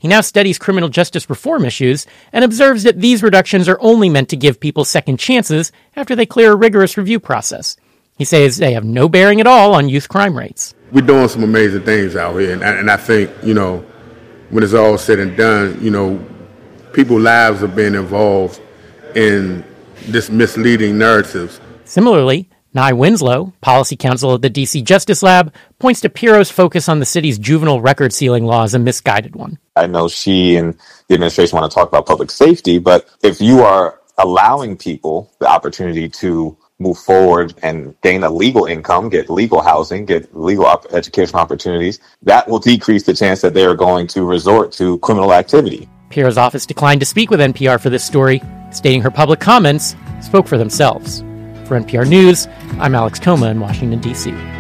He now studies criminal justice reform issues and observes that these reductions are only meant to give people second chances after they clear a rigorous review process. He says they have no bearing at all on youth crime rates. We're doing some amazing things out here, and I think, when it's all said and done, people's lives are being involved in this misleading narratives. Similarly, Nye Winslow, policy counsel at the D.C. Justice Lab, points to Piro's focus on the city's juvenile record sealing law as a misguided one. I know she and the administration want to talk about public safety, but if you are allowing people the opportunity to move forward and gain a legal income, get legal housing, get legal educational opportunities, that will decrease the chance that they are going to resort to criminal activity. Piro's office declined to speak with NPR for this story, stating her public comments spoke for themselves. For NPR News, I'm Alex Toma in Washington, D.C.